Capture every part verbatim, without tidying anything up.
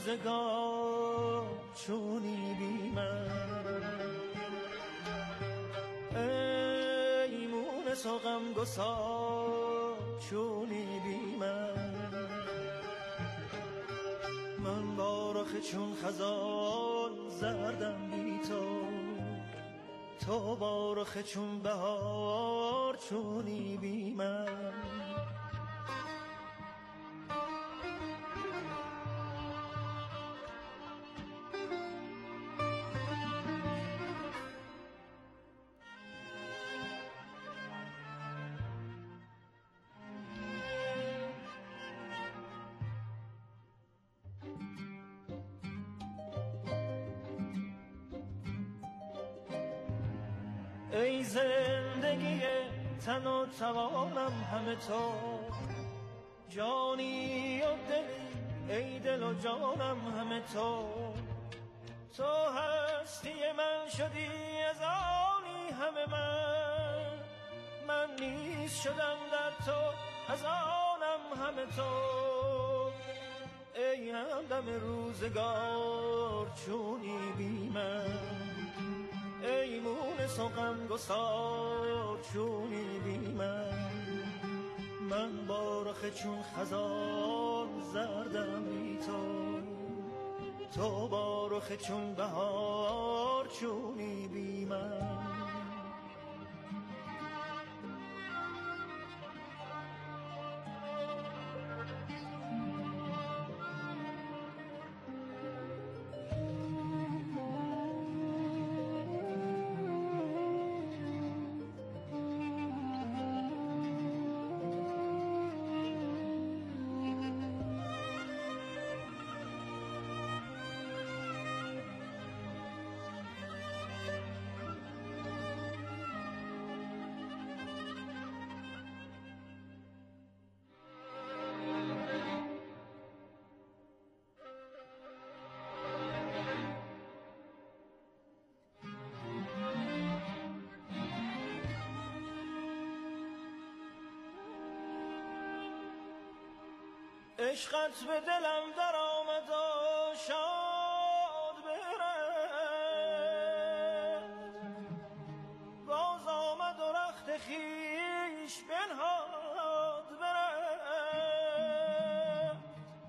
روزگار چونی بی من، ای مونس و غمگسار چونی بی من. من با رخ چون خزان زردم بی تو، تو با رخ چون بهار چونی بی من. ای زندگی تن و توانم همه تو، جانی و دلی ای دل و جانم همه تو. تو هستی من شدی از آنی همه من، من نیز شدم در تو از آنم همه تو. ای همدم روزگار چونی بی من، ای مونس و غمگسار چونی بی من. من با رخ چون خزان زردم بی تو، تو با رخ چون بهار چونی بی من. عشقت به دلم در آمد و شاد برفت، باز آمد و رخت خویش بنهاد برفت.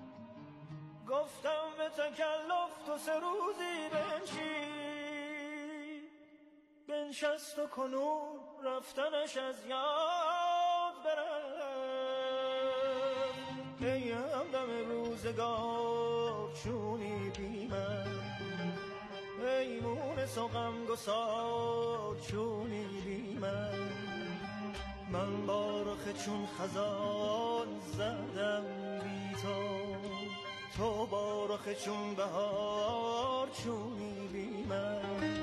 گفتم به تکلف تو سه روزی بنشین، بنشست و کنون رفتنش از یاد برفت. ای همدم روزگار چونی بی من، ای مونس و غمگسار چونی بی من. من با رخ چون خزان زردم بی تو، تو با رخ چون بهار چونی بی من.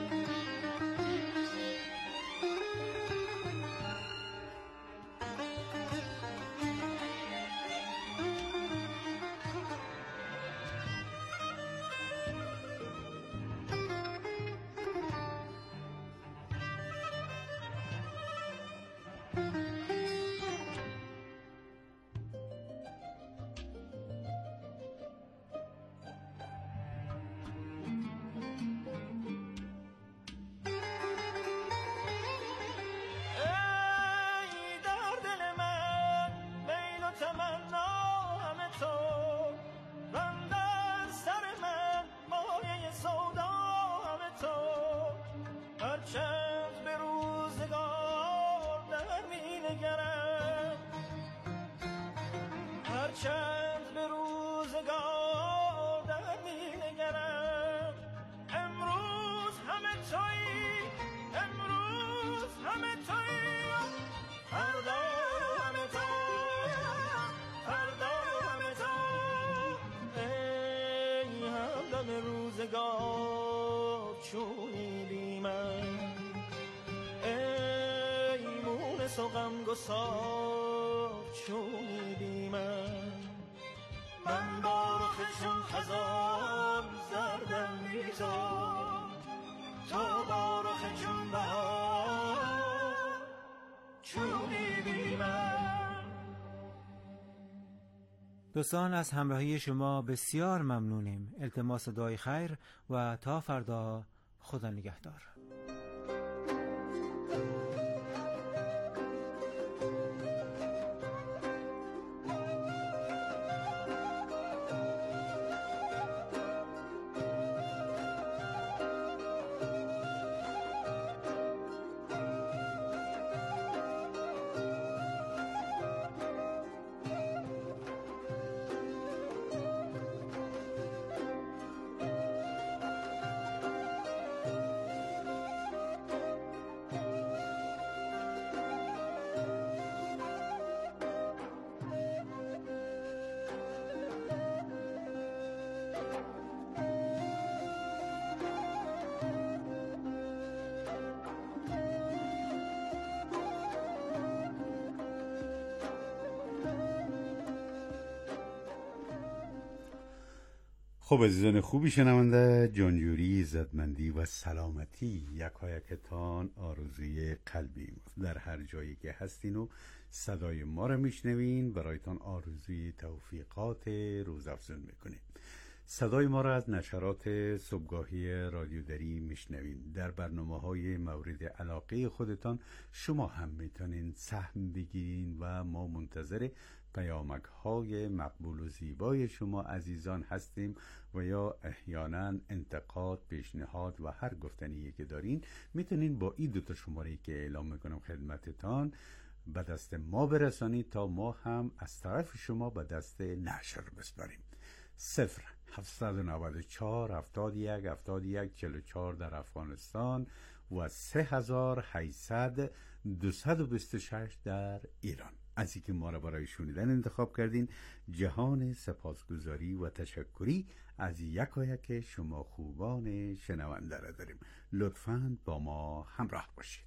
هرچند به روزگار در می نگرم، هرچند به روزگار در می نگرم. امروز همه تویی، امروز همه تویی، فردا همه تو، فردا همه تو. ای همدم روزگار چونی بی من، ای مونس و غمگسار چونی بی من. من با رخ چون خزان زردم بی تو، تو با رخ چون بهار چونی بی من. دوستان از همراهی شما بسیار ممنونیم. التماس دعای خیر و تا فردا، خدا نگهدار. خب عزیزان خوبی شنونده، جانجوری، عزتمندی و سلامتی یکایکتان آرزوی قلبی در هر جایی که هستین و صدای ما را میشنوین، برایتان آرزوی توفیقات روزافزون میکنیم. صدای ما را از نشرات صبحگاهی رادیو دری میشنوین. در برنامه های مورد علاقه خودتان شما هم میتونین سهم بگیرین و ما منتظر پیامک های مقبول و زیبای شما عزیزان هستیم و یا احیانا انتقاد، پیشنهاد و هر گفتنی که دارین میتونین با این دوتا شماره که اعلام میکنم خدمتتان به دست ما برسانید تا ما هم از طرف شما به دست نشر بسپاریم. صفر هفتصد و نود و چهار هفتاد و یک هفتاد و یک چهل و چهار در افغانستان و سه هزار و هشتصد دویست و بیست و شش در ایران. از اینکه ما را برای شنیدن انتخاب کردین، جهان سپاسگزاری و تشکری از یکایک شما خوبان شنونده را داریم. لطفاً با ما همراه باشید.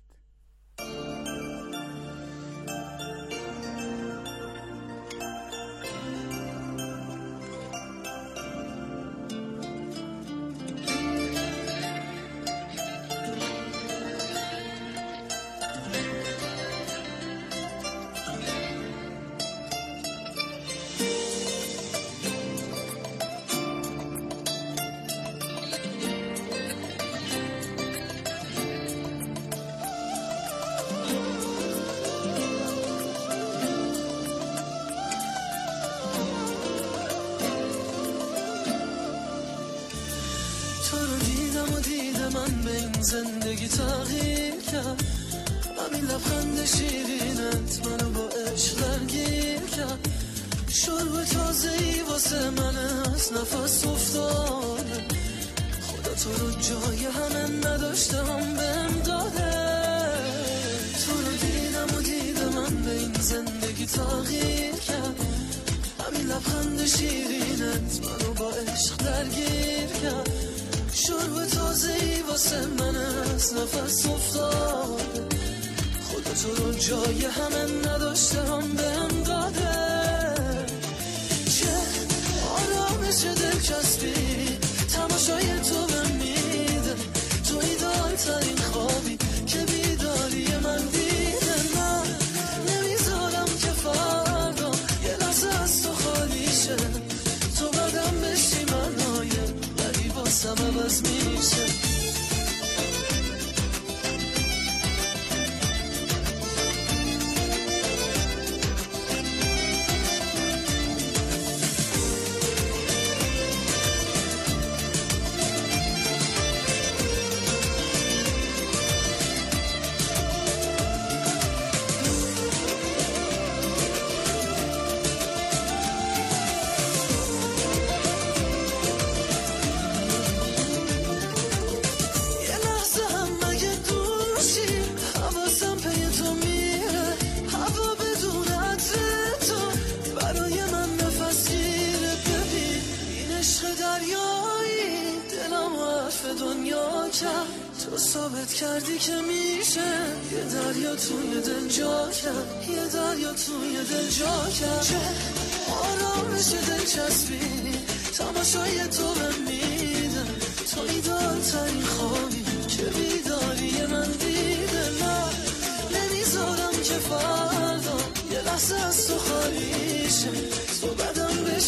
زندگی تغییر کرد، همین لبخند شیرینت منو با عشق درگیر کرد. شرب تازه‌ای واسه من از نفس افتاده، خدا تو رو جای همه نداشته هم بهم داده. تو رو دیدم و دیدم من به این زندگی تغییر کرد، همین لبخند شیرینت منو با عشق درگیر کرد. شرب تازه‌ای واسه من از نفس افتاده، خدا تو رو جای همه نداشته هم بهم داده. چه آرامش دلچسبی تماشای تو بهم میده، تو ایدال ترین خوابی که بیداری من دیده. من نمیذارم که فردا یه لحظه از تو خالی شه، تو بدم بشی منای ولی واسم عوض میشه. تو ثابت کردی که میشه یه دریا توی دل جا کرد، یه دریا توی دل جا کرد. چه آرامش دلچسبی تماشای تو بهم میده، تو ایدال ترین خوابی که بیداری من دیده. من نمیذارم که فردا یه لحظه از تو خالی شه، تو بدم بشه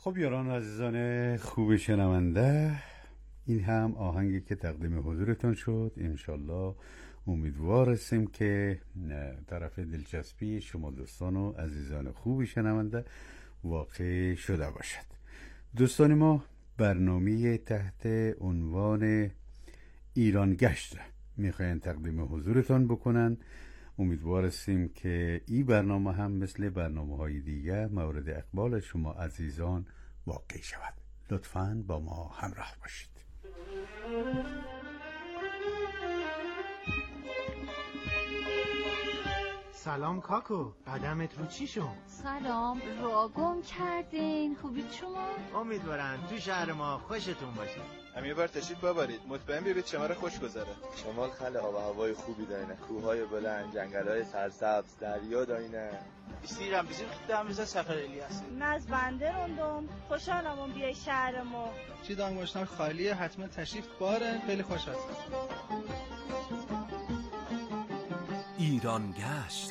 خب یاران عزیزان خوب شنونده، این هم آهنگی که تقدیم حضورتون شد. انشالله امیدوار هستیم که طرف دلچسبی شما دوستان و عزیزان خوب شنونده واقع شده باشد. دوستان ما برنامه تحت عنوان ایران گشت میخواین تقدیم حضورتان بکنن. امیدوار هستیم که این برنامه هم مثل برنامه های دیگه مورد اقبال شما عزیزان واقع شود. لطفاً با ما همراه باشید. سلام کاکو، قدمت رو چی شد؟ سلام، را گم کردین. خوبید شما؟ امیدوارم تو شهر ما خوشتون باشه. هم یه بار تشریف ببرید، مطمئن ببینید شما را خوش گذره. شمال خل آب و هوای خوبی دارینه، کوههای بلند، جنگل‌های سرسبز، دریا دارینه. بیستیرم بیزیم خیلی میزه سفر الیاس. من از بنده روندم، خوشحالم اون بیای شهر ما. چی دانگوشتن خالیه، حتما تشریف باره، خیلی خوش هستم. ایران گشت.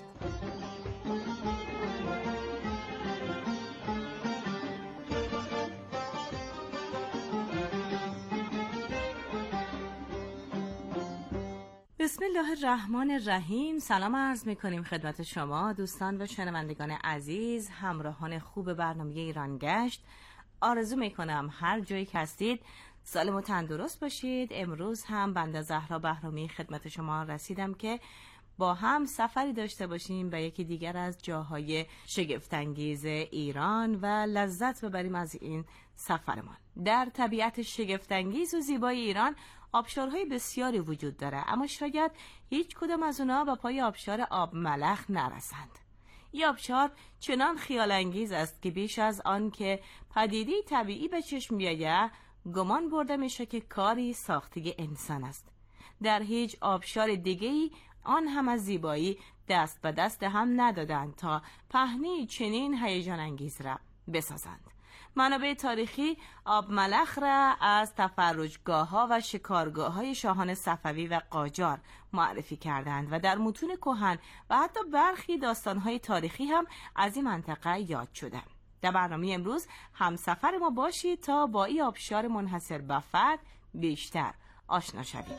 بسم الله الرحمن الرحیم. سلام عرض میکنیم خدمت شما دوستان و شنوندگان عزیز، همراهان خوب برنامه ایران گشت. آرزو میکنم هر جایی که هستید سالم و تندرست باشید. امروز هم بنده زهرا بهرامی خدمت شما رسیدم که با هم سفری داشته باشیم به یکی دیگر از جاهای شگفت‌انگیز ایران و لذت ببریم از این سفرمان. در طبیعت شگفت‌انگیز و زیبای ایران آبشارهای بسیاری وجود داره، اما شاید هیچ کدام از اونا به پای آبشار آب ملخ نرسند. این آبشار چنان خیال انگیز است که بیش از آن که پدیده طبیعی به چشم بیاید گمان برده میشه که کاری ساخته انسان است. در هیچ آبشار دیگه‌ای آن هم از زیبایی دست به دست هم ندادند تا پهنی چنین هیجان انگیز را بسازند. منابع تاریخی آب ملخ را از تفرجگاه ها و شکارگاه های شاهان صفوی و قاجار معرفی کردند و در متون کهن و حتی برخی داستان های تاریخی هم از این منطقه یاد شده. در برنامه امروز همسفر ما باشید تا با این آبشار منحصر به فرد بیشتر آشنا شوید.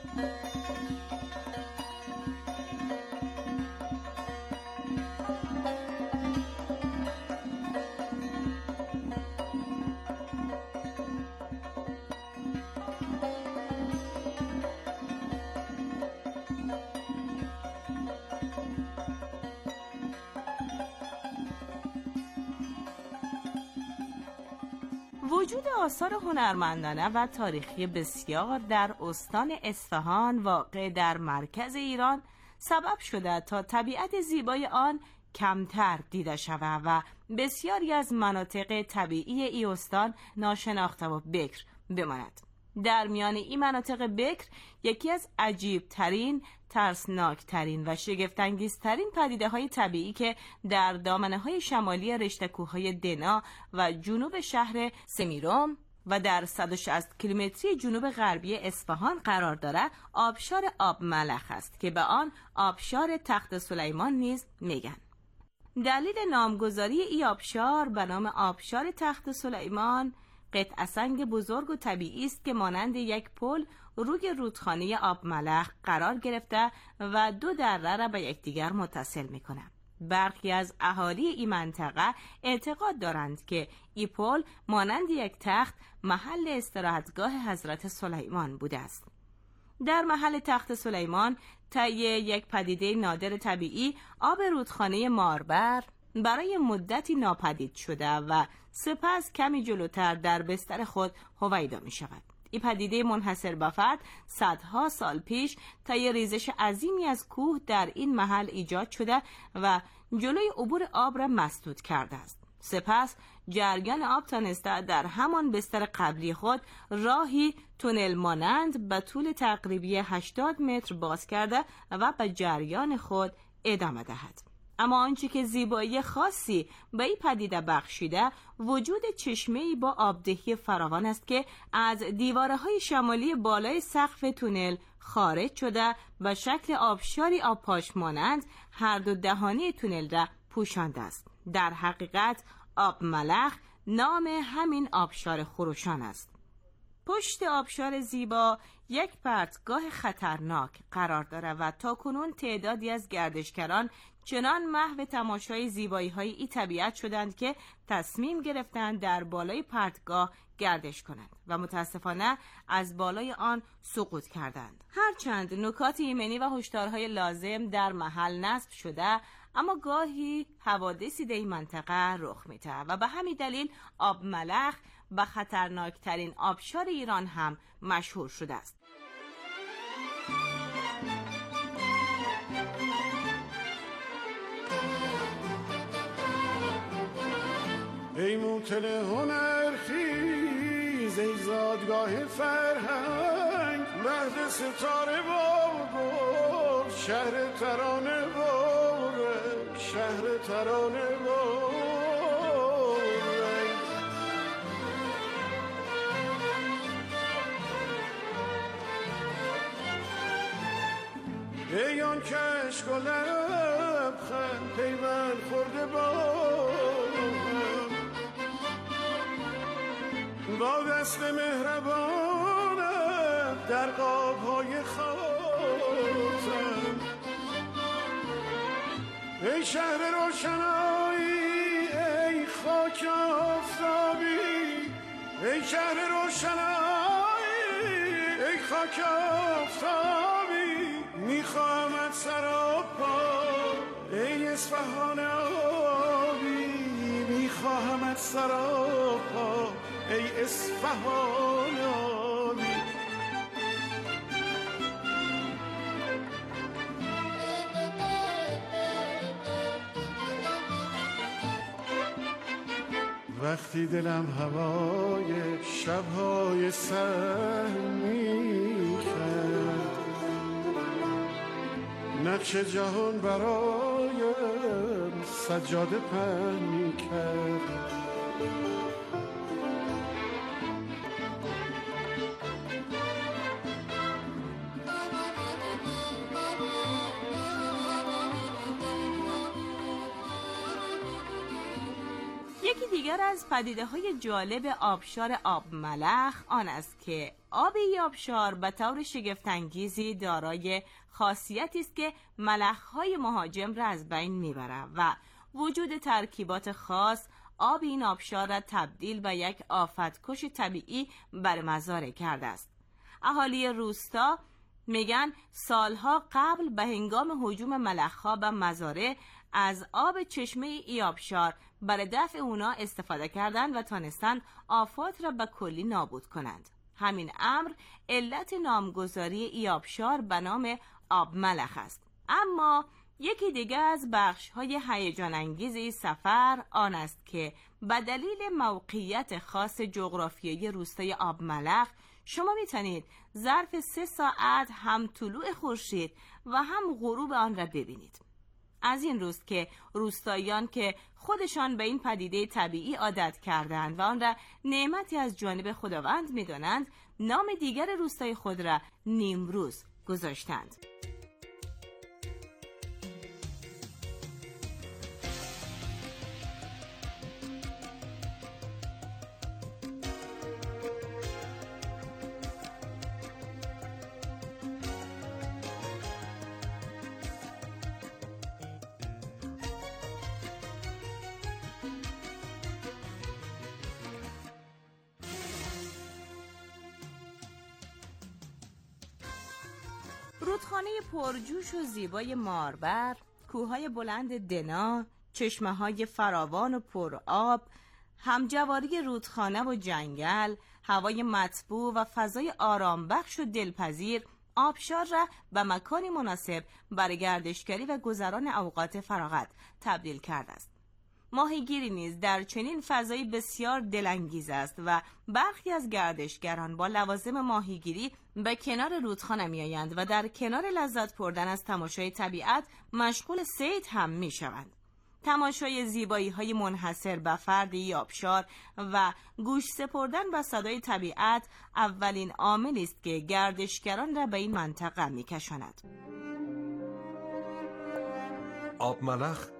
وجود آثار هنرمندانه و تاریخی بسیار در استان اصفهان واقع در مرکز ایران سبب شده تا طبیعت زیبای آن کمتر دیده شود و بسیاری از مناطق طبیعی ای استان ناشناخته و بکر بماند. در میان این مناطق بکر یکی از عجیب ترین، ترسناک ترین و شگفت انگیز ترین پدیده های طبیعی که در دامنه های شمالی رشته کوههای دنا و جنوب شهر سمیروم و در صد و شصت کیلومتری جنوب غربی اصفهان قرار دارد آبشار آب ملخ است که به آن آبشار تخت سلیمان نیز میگن. دلیل نامگذاری این آبشار به نام آبشار تخت سلیمان قطعه سنگ بزرگ و طبیعی است که مانند یک پل روی رودخانه آب ملخ قرار گرفته و دو دره را به یکدیگر متصل می‌کند. برخی از اهالی این منطقه اعتقاد دارند که این پل مانند یک تخت محل استراحتگاه حضرت سلیمان بوده است. در محل تخت سلیمان طی یک پدیده نادر طبیعی آب رودخانه ماربر برای مدتی ناپدید شده و سپس کمی جلوتر در بستر خود هویدا می شود. این پدیده منحصر به فرد صدها سال پیش طی ریزش عظیمی از کوه در این محل ایجاد شده و جلوی عبور آب را مسدود کرده است. سپس جریان آب تانسته در همان بستر قبلی خود راهی تونل مانند به طول تقریبی هشتاد متر باز کرده و به جریان خود ادامه دهد. اما آنچه که زیبایی خاصی به این پدیده بخشیده وجود چشمه‌ای با آبدهی فراوان است که از دیوارهای شمالی بالای سقف تونل خارج شده و شکل آبشاری آبپاش مانند هر دو دهانه تونل را پوشانده است. در حقیقت آب ملخ نام همین آبشار خروشان است. پشت آبشار زیبا یک پرتگاه خطرناک قرار دارد و تاکنون تعدادی از گردشگران چنان محو تماشای زیبایی‌های این طبیعت شدند که تصمیم گرفتند در بالای پرتگاه گردش کنند و متاسفانه از بالای آن سقوط کردند. هرچند نکات ایمنی و هشدارهای لازم در محل نصب شده، اما گاهی حوادثی در این منطقه رخ می‌دهد و به همین دلیل آب ملخ به خطرناکترین آبشار ایران هم مشهور شده است. ای موتل هنر خیز، ای زادگاه فرهنگ، مهد ستاره با گل، شهر ترانه با رنگ، شهر ترانه با رنگ. ای آن کشک و لبخند پیوند خورده با با دست مهربانت در قاب‌های خاطر. ای شهر روشنایی، ای خاک آفتابی، ای شهر روشنایی، ای خاک آفتابی، میخواهمت سراپا ای اصفهان آبی، میخواهمت سراپا ای اصفهان آبی. وقتی دلم هوای شبهای سر می‌کرد، نقش جهان برایم سجاده پهن می‌کرد. یکی دیگر از پدیده‌های جالب آبشار آب ملخ آن است که آب این آبشار به طور شگفت‌انگیزی دارای خاصیتی است که ملخ‌های مهاجم را از بین می‌برد و وجود ترکیبات خاص آب این آبشار را تبدیل به یک آفتکش طبیعی بر مزارع کرده است. اهالی روستا میگن سالها قبل به هنگام هجوم ملخ‌ها به مزارع از آب چشمه ای آبشار برای دفع اونا استفاده کردند و تانستند آفات را به کلی نابود کنند. همین امر علت نامگذاری ای آبشار به نام آب ملخ است. اما یکی دیگه از بخش‌های هیجان انگیز این سفر آن است که به دلیل موقعیت خاص جغرافیایی روستای آب ملخ شما میتونید ظرف سه ساعت هم طلوع خورشید و هم غروب آن را ببینید. از این روست که روستاییان که خودشان به این پدیده طبیعی عادت کردند و آن را نعمتی از جانب خداوند می‌دانند، نام دیگر روستای خود را نیمروز گذاشتند. رودخانه پرجوش و زیبای ماربر، کوههای بلند دنا، چشمه‌های فراوان و پرآب، همجواری رودخانه و جنگل، هوای مطبوع و فضای آرامبخش و دلپذیر آبشار را به مکانی مناسب برای گردشگری و گذران اوقات فراغت تبدیل کرده است. ماهیگیری نیز در چنین فضایی بسیار دلانگیز است و برخی از گردشگران با لوازم ماهیگیری به کنار رودخانه می‌آیند و در کنار لذت بردن از تماشای طبیعت مشغول صید هم می‌شوند. تماشای زیبایی‌های منحصر به فرد آبشار و گوش سپردن به صدای طبیعت اولین عاملی است که گردشگران را به این منطقه می‌کشاند. آب ملخ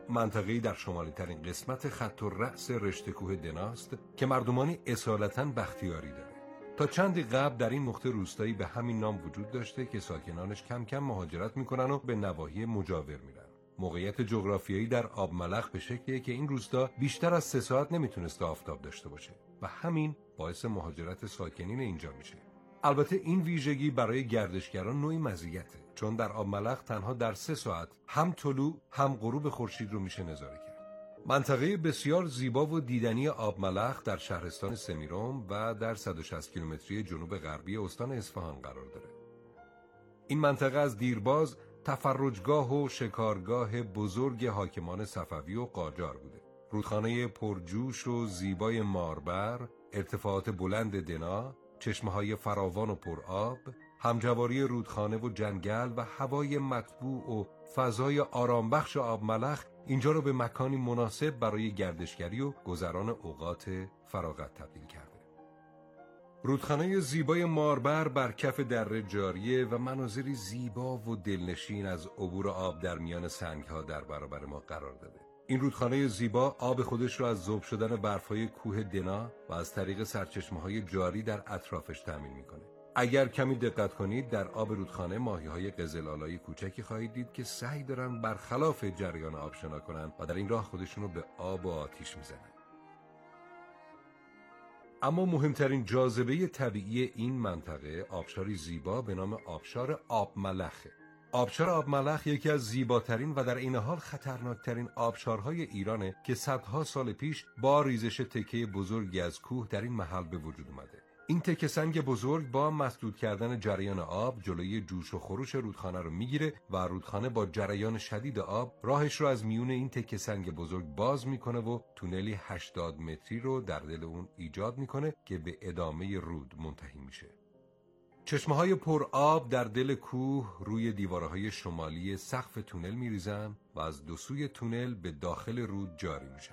منطقه‌ای در شمالی ترین قسمت خط الرأس رشته کوه دناست که مردمانی اصالتاً بختیاری داره. تا چندی قبل در این نقطه روستایی به همین نام وجود داشته که ساکنانش کم کم مهاجرت میکنن و به نواحی مجاور میرن. موقعیت جغرافیایی در آبملخ به شکلیه که این روستا بیشتر از سه ساعت نمیتونسته آفتاب داشته باشه و همین باعث مهاجرت ساکنین اینجا میشه. البته این ویژگی برای گردشگران نوعی مزیته، چون در آبملخ تنها در سه ساعت هم طلوع هم غروب خورشید رو میشه نظاره کرد. منطقه بسیار زیبا و دیدنی آبملخ در شهرستان سمیرم و در صد و شصت کیلومتری جنوب غربی استان اصفهان قرار داره. این منطقه از دیرباز تفرجگاه و شکارگاه بزرگ حاکمان صفوی و قاجار بوده. رودخانه پرجوش و زیبای ماربر، ارتفاعات بلند دنا، چشمه‌های فراوان و پرآب، همجواری رودخانه و جنگل و هوای مطبوع و فضای آرامبخش آبملخ اینجا رو به مکانی مناسب برای گردشگری و گذران اوقات فراغت تبدیل کرده. رودخانه زیبای ماربر بر کف دره جاریه و مناظری زیبا و دلنشین از عبور آب در میان سنگ‌ها در برابر ما قرار داده. این رودخانه زیبا آب خودش را از ذوب شدن برف‌های کوه دنا و از طریق سرچشمه‌های جاری در اطرافش تامین می‌کنه. اگر کمی دقت کنید در آب رودخانه ماهی‌های قزل‌آلای کوچکی خواهید دید که سعی دارن برخلاف جریان آب شنا کنن و در این راه خودشون رو به آب و آتیش میزنن. اما مهمترین جاذبه طبیعی این منطقه آبشاری زیبا به نام آبشار آبملخه. آبشار آبملخ یکی از زیباترین و در این حال خطرناکترین آبشارهای ایرانه که صدها سال پیش با ریزش تکه بزرگی از کوه در این محل به وجود اومده. این تکه سنگ بزرگ با مسدود کردن جریان آب جلوی جوش و خروش رودخانه رو میگیره و رودخانه با جریان شدید آب راهش رو از میون این تکه سنگ بزرگ باز میکنه و تونلی هشتاد متری رو در دل اون ایجاد میکنه که به ادامه رود منتهی میشه. چشمه‌های پر آب در دل کوه روی دیوارهای شمالی سقف تونل میریزن و از دو سوی تونل به داخل رود جاری میشن.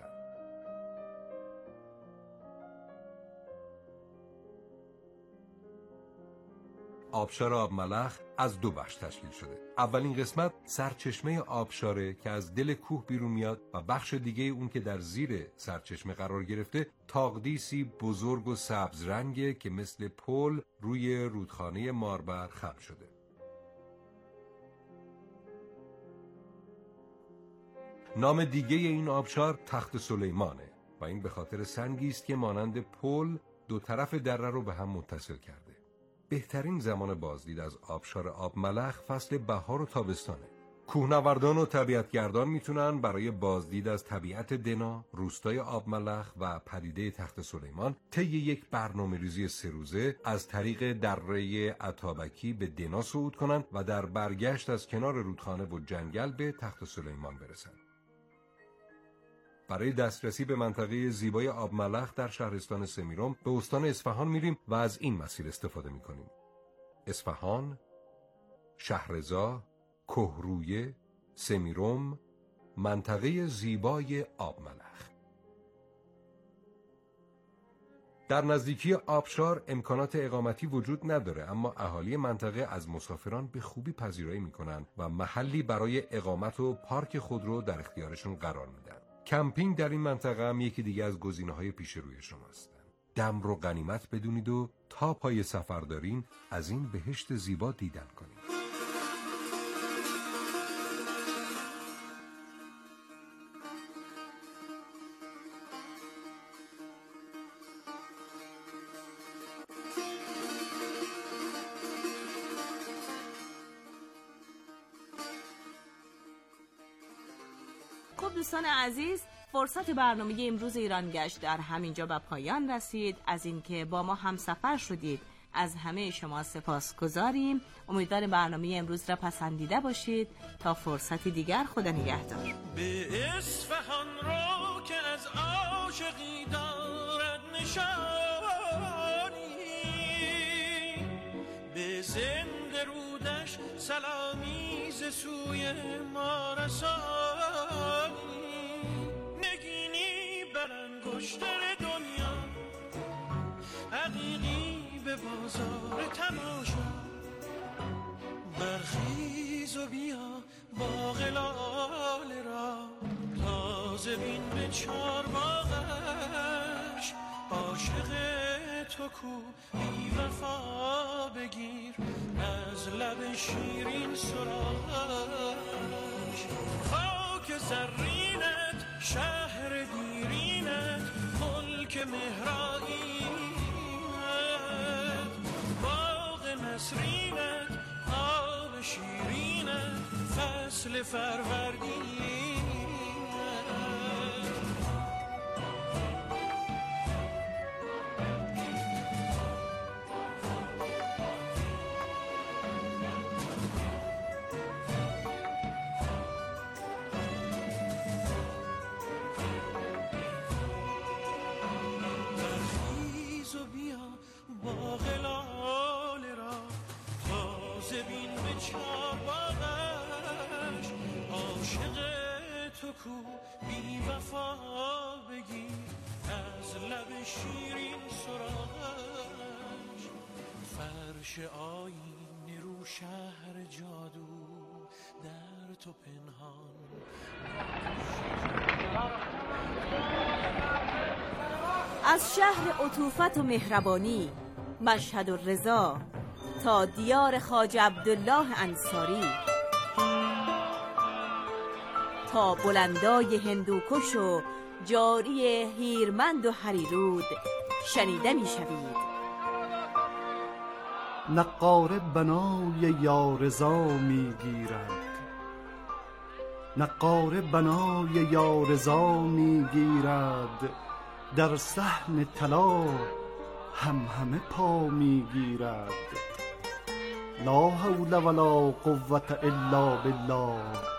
آبشار آبملخ از دو بخش تشکیل شده. اولین قسمت سرچشمه آبشاره که از دل کوه بیرون میاد و بخش دیگه اون که در زیر سرچشمه قرار گرفته تاقدیسی بزرگ و سبز رنگه که مثل پل روی رودخانه ماربر خم شده. نام دیگه این آبشار تخت سلیمانه و این به خاطر سنگی است که مانند پل دو طرف دره رو به هم متصل کرده. بهترین زمان بازدید از آبشار آبملخ فصل بهار و تابستانه. کوهنوردان و طبیعتگردان میتونن برای بازدید از طبیعت دنا، روستای آبملخ و پدیده تخت سلیمان طی یک برنامه‌ریزی سه روزه از طریق دره اتابکی به دنا صعود کنن و در برگشت از کنار رودخانه و جنگل به تخت سلیمان برسن. برای دسترسی به منطقه زیبای آبملخ در شهرستان سمیرم به استان اصفهان میریم و از این مسیر استفاده میکنیم. اصفهان، شهرضا، کهرویه، سمیرم، منطقه زیبای آبملخ. در نزدیکی آبشار امکانات اقامتی وجود نداره، اما اهالی منطقه از مسافران به خوبی پذیرایی میکنن و محلی برای اقامت و پارک خودرو در اختیارشون قرار میدن. کمپینگ در این منطقه هم یکی دیگه از گزینه‌های پیش روی شماست. دم رو غنیمت بدونید و تا پای سفر دارین از این بهشت زیبا دیدن کنید. خب دوستان عزیز، فرصت برنامه امروز ایران گشت در همینجا به پایان رسید. از اینکه با ما هم سفر شدید از همه شما سپاسگزاریم. امیدوارم برنامه امروز را پسندیده باشید. تا فرصتی دیگر، خدا نگهدار. به اصفهان رو که از عاشقی دارد نشانی، به زنده رودش سلامی ز سوی ما رسانی. نگینی بر انگشتر دنیا، عقیقی به بازار تماشا. برخیز و بیا باغ لاله را تا تازه بین به چار باغش، عاشق تو کو بی وفا بگیر از لب شیرین سراغش. خاک زرینت شهر دیرینت ملک مهرائینت، باغ نسرینت آب شیرینت فصل فروردین. بی وفا بگیر از لب شیرین سراغش. فرش آینه رو شهر جادو در تو پنهان. از شهر عطوفت و مهربانی مشهد و رضا تا دیار خواجه عبدالله انصاری، تا بلندای هندوکش و جاری هیرمند و هریرود شنیده می شوید. نقاره بنای یارزا می گیرد، نقاره بنای یارزا می گیرد، در صحن طلا هم همه پا می گیرد. لا حول ولا قوة الا بالله،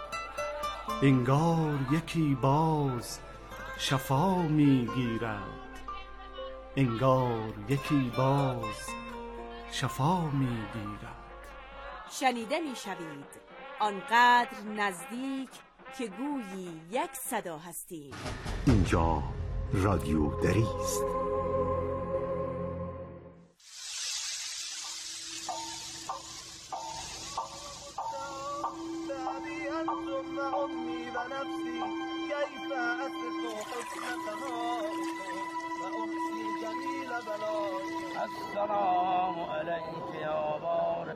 انگار یکی باز شفا می گیرد، انگار یکی باز شفا می گیرد. شنیده می شوید آنقدر نزدیک که گویی یک صدا هستیم. اینجا رادیو دری است. السلام علیک یا بار.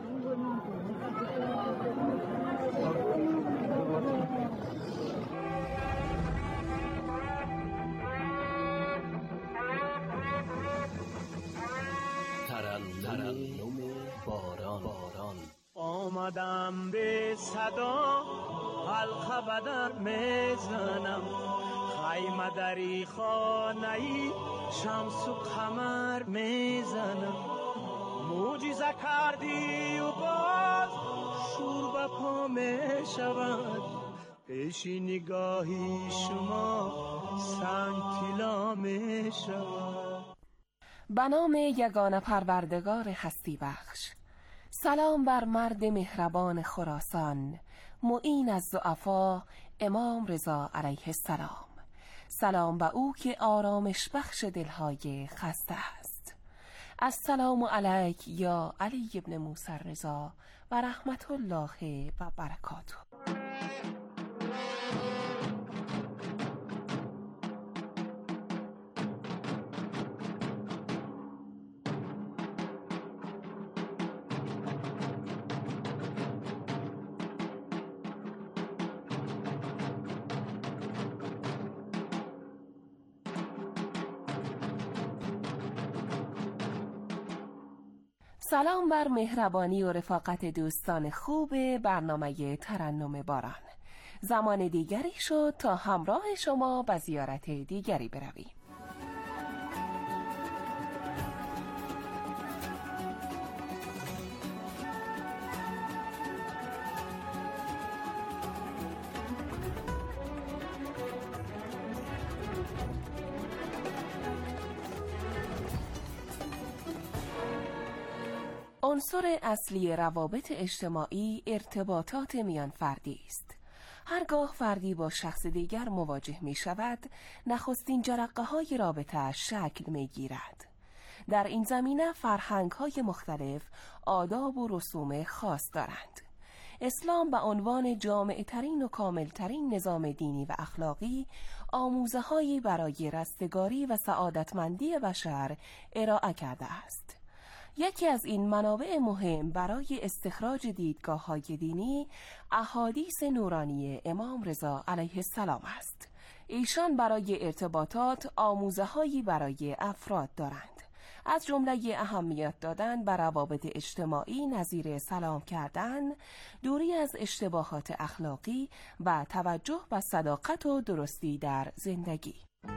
ترنم باران باران. آمدم به صدا حلقه بدر میزنم، خیمه دری خانه‌ای شمس و قمر میزنم. معجزه کردی و باز شور به پا میشود، پیش نگاهی شما سنگ طلا میشود. به نام یگانه پروردگار هستی بخش. سلام بر مرد مهربان خراسان، معین از ضعفا امام رضا علیه السلام. سلام به او که آرامش بخش دلهای خسته است. السلام علیک یا علی ابن موسی رضا و رحمت الله و برکاته. سلام بر مهربانی و رفاقت دوستان خوب برنامه ترنم باران. زمان دیگری شد تا همراه شما به زیارت دیگری برویم. عنصر اصلی روابط اجتماعی ارتباطات میان فردی است. هرگاه فردی با شخص دیگر مواجه می شود، نخستین جرقه های رابطه شکل می گیرد. در این زمینه فرهنگ های مختلف آداب و رسوم خاص دارند. اسلام به عنوان جامع‌ترین و کاملترین نظام دینی و اخلاقی آموزه‌هایی برای رستگاری و سعادتمندی بشر ارائه کرده است. یکی از این منابع مهم برای استخراج دیدگاه‌های دینی احادیث نورانی امام رضا علیه السلام است. ایشان برای ارتباطات آموزه‌هایی برای افراد دارند، از جمله اهمیت دادن بر روابط اجتماعی نظیر سلام کردن، دوری از اشتباهات اخلاقی و توجه به صداقت و درستی در زندگی.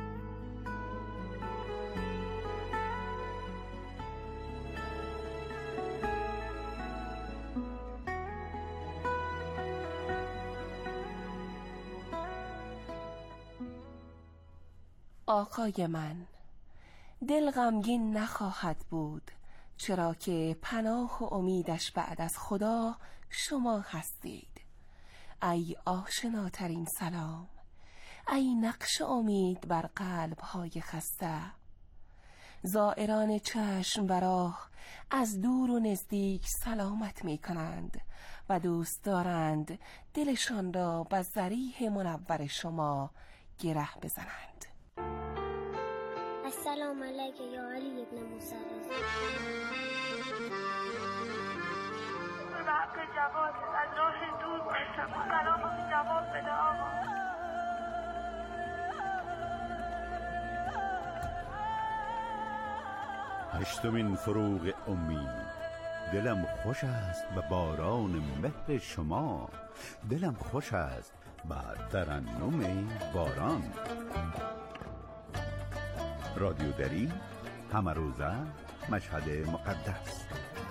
آقای من، دل غمگین نخواهد بود، چرا که پناه و امیدش بعد از خدا شما هستید. ای آشناترین سلام، ای نقش امید بر قلب‌های خسته. زائران چشم و راه از دور و نزدیک سلامت می کنند و دوست دارند دلشان را به ضریح منور شما گره بزنند. السلام علیک یا علی ابن موسی رضا. به حق جواد از راه دور باشم، سلام جواب بده آقا. هشتمین فروغ امید. دلم خوش است به باران مهر شما، دلم خوش است به ترنم باران. رادیو دری، همه روزه، مشهد مقدس.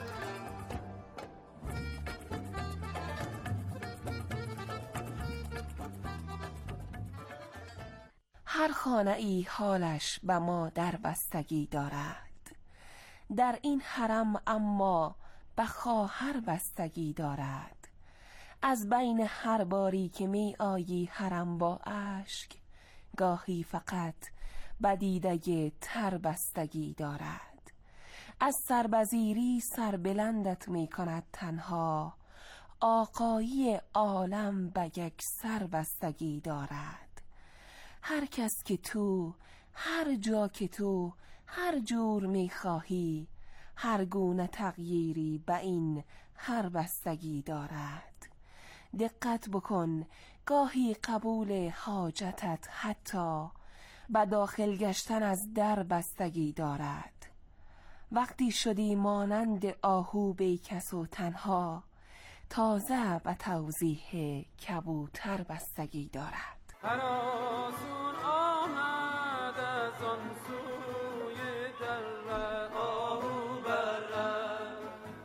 هر خانه ای حالش به ما در بستگی دارد، در این حرم اما به خواهر بستگی دارد. از بین هر باری که می آیی حرم با اشک، گاهی فقط بدیده تر بستگی دارد. از سربزیری سربلندت می کند تنها، آقایی عالم به یک سر بستگی دارد. هر کس که تو، هر جا که تو، هر جور می خواهی، هر گونه تغییری به این هر بستگی دارد. دقت بکن، گاهی قبول حاجتت حتی به داخل گشتن از در بستگی دارد. وقتی شدی مانند آهو بیکس و تنها، تازه به توضیح کبوتر بستگی دارد. هر آسون آمد از آن سوی در آهو برد،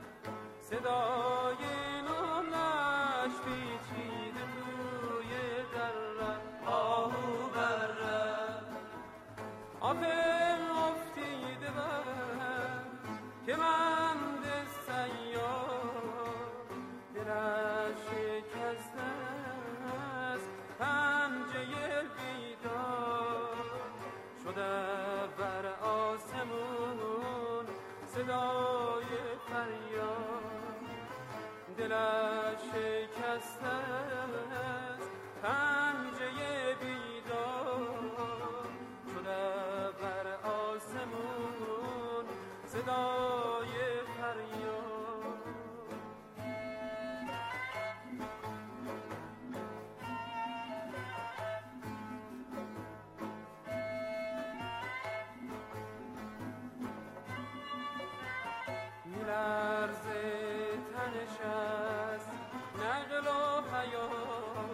صدای نالش پیچیده توی در آهو برد. آفر افتیده بر که من دست سیار، دلش شکسته است پنجه بیدار. شده بر آسمون صدای فریاد، دلش شکسته است پنجه بیدار. شده بر آسمون صدای فریاد. میلرزه تنش است نقل و حیات،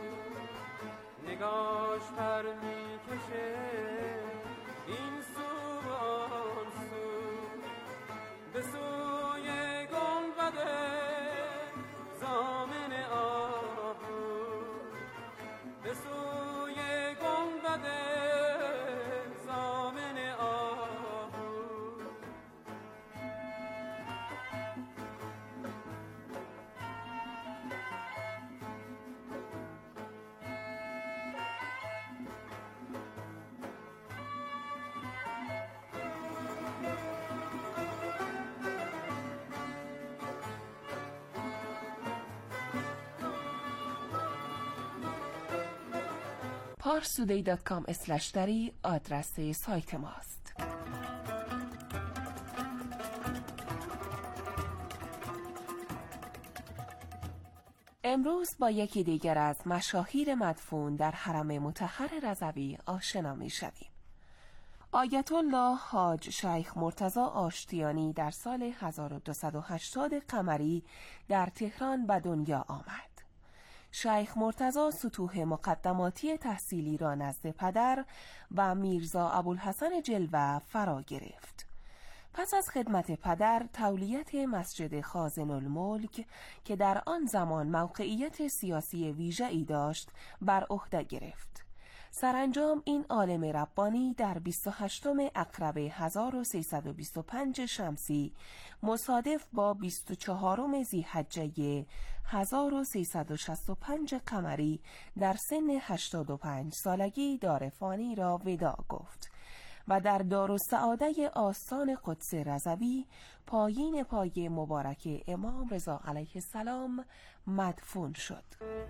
نگاش پر میکشه این سو و آن سو، به سوی گنبد زامن آهو، به سوی گنبد زامن آهو. پارس تودی دات کام اسلش دری آدرس سایت ماست. امروز با یکی دیگر از مشاهیر مدفون در حرم مطهر رضوی آشنا می‌شویم. آیت الله حاج شیخ مرتضی آشتیانی در سال هزار و دویست و هشتاد قمری در تهران به دنیا آمد. شیخ مرتضی سطوح مقدماتی تحصیلی را نزد پدر و میرزا ابوالحسن جلوه فرا گرفت. پس از خدمت پدر تولیت مسجد خازن الملک که در آن زمان موقعیت سیاسی ویژه‌ای داشت بر عهده گرفت. سرانجام این عالم ربانی در بیست و هشتم اقرب هزار و سیصد و بیست و پنج شمسی مصادف با بیست و چهارم ذی‌حجه هزار و سیصد و شصت و پنج قمری در سن هشتاد و پنج سالگی دار فانی را وداع گفت و در دارالسعاده آستان قدس رضوی پایین پای مبارک امام رضا علیه السلام مدفون شد.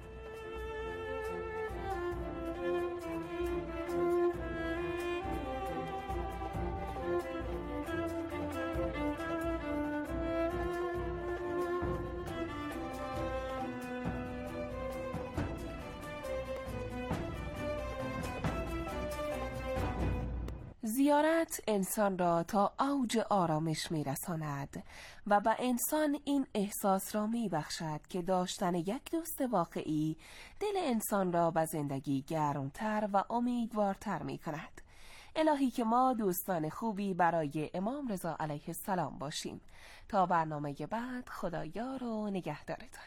زیارت انسان را تا اوج آرامش میرساند و به انسان این احساس را میبخشد که داشتن یک دوست واقعی دل انسان را به زندگی گرمتر و امیدوارتر میکند. الهی که ما دوستان خوبی برای امام رضا علیه السلام باشیم. تا برنامه بعد، خدایار و نگهدارتان.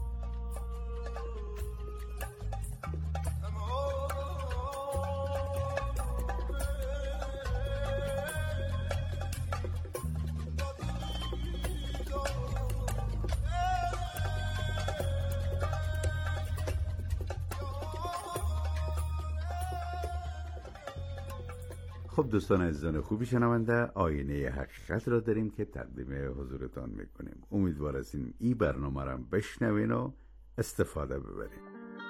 خب دوستان عزیزان خوبی شنونده، آینه حقیقت را داریم که تقدیم حضورتان میکنیم. امیدوار هستیم این برنامه را بشنوین و استفاده ببرید.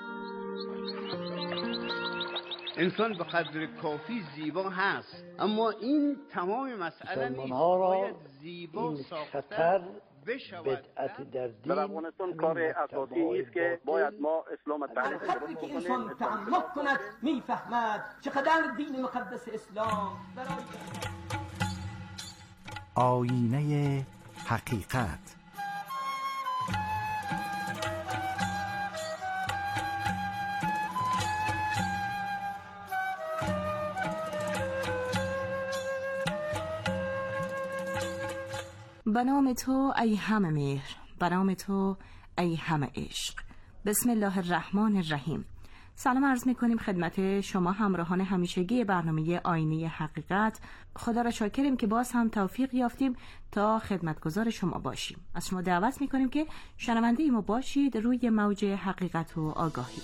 انسان به قدر کافی زیبا هست، اما این تمام مسئله نیست. باید زیبا ساختن بدعت در دین در افغانستان کار اساسی است که باید ما اسلام تعریف درست بکنیم. انسان تعمق کند میفهمد چقدر دین مقدس اسلام برای آینه حقیقت. به نام تو ای همه مهر، به نام تو ای همه عشق. بسم الله الرحمن الرحیم. سلام عرض می کنیم خدمت شما همراهان همیشگی برنامه آینه حقیقت. خدا را شاکریم که باز هم توفیق یافتیم تا خدمتگزار شما باشیم. از شما دعوت می کنیم که شنونده ما باشید روی موج حقیقت و آگاهی.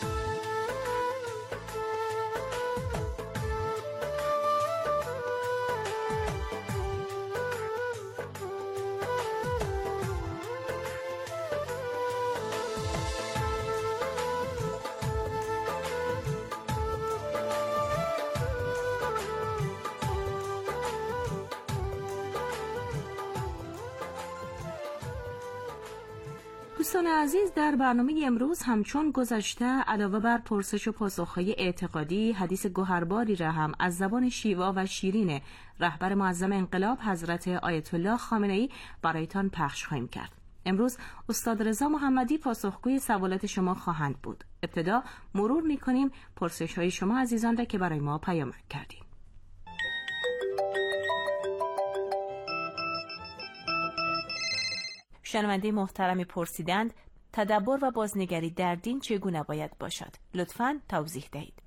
دوستان عزیز، در برنامه امروز همچون گذشته علاوه بر پرسش و پاسخ‌های اعتقادی، حدیث گوهرباری را هم از زبان شیوا و شیرین رهبر معظم انقلاب حضرت آیت الله خامنه‌ای برایتان پخش خواهیم کرد. امروز استاد رضا محمدی پاسخگوی سوالات شما خواهند بود. ابتدا مرور می‌کنیم پرسش‌های شما عزیزان را که برای ما پیام کردید. شنونده محترمی پرسیدند تدبر و بازنگری در دین چگونه باید باشد؟ لطفاً توضیح دهید.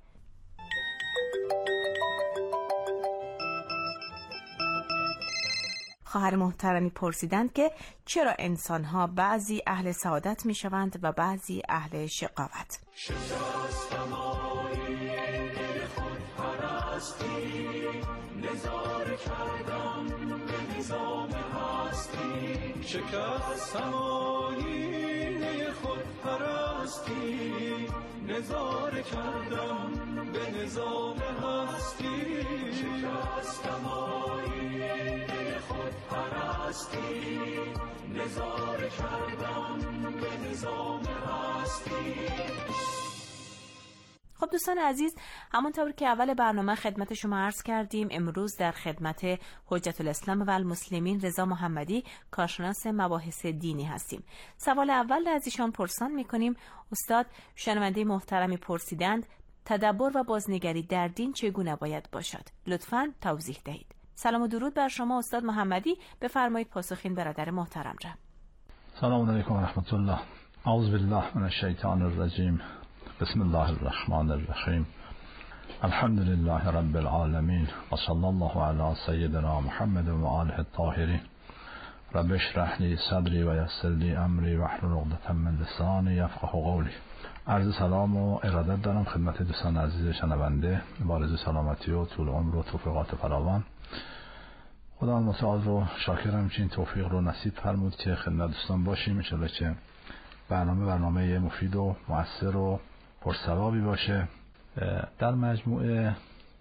خواهر محترمی پرسیدند که چرا انسان‌ها بعضی اهل سعادت می‌شوند و بعضی اهل شقاوت؟ شکستم آیین خود پرستی، نظاره کردم به نظام هستی. شکستم آیین خود پرستی، نظاره کردم به نظام هستی، شکستم آیینه خود پرستی، نظاره کردم به نظام هستی. خب دوستان عزیز، همونطور که اول برنامه خدمت شما عرض کردیم، امروز در خدمت حجت الاسلام و المسلمین رضا محمدی، کارشناس مباحث دینی هستیم. سوال اول از ایشان پرسان میکنیم: استاد، شنونده محترمی پرسیدند تدبر و بازنگری در دین چگونه باید باشد؟ لطفاً توضیح دهید. سلام و درود بر شما استاد محمدی، بفرمایید پاسخ این برادر محترم را. سلام علیکم و رحمت الله. اعوذ بالله من الشیطان الرجیم. بسم الله الرحمن الرحیم. الحمد لله رب العالمین و صلی الله علی سیدنا محمد و آله الطاهرین. رب اشرح لی صدری و یسر لی امری واحلل عقدة من لسانی یفقهوا قولی. عرض سلام و ارادت دارم خدمت دوستان عزیز شنونده، بارز سلامتی و طول عمر و توفیقات فراوان. خدا متعال رو شاکرم که این توفیق رو نصیب فرمود که خدمت دوستان باشیم. ان شاءالله که برنامه برنامه مفید و مؤثر و پرثوابی باشه. در مجموعه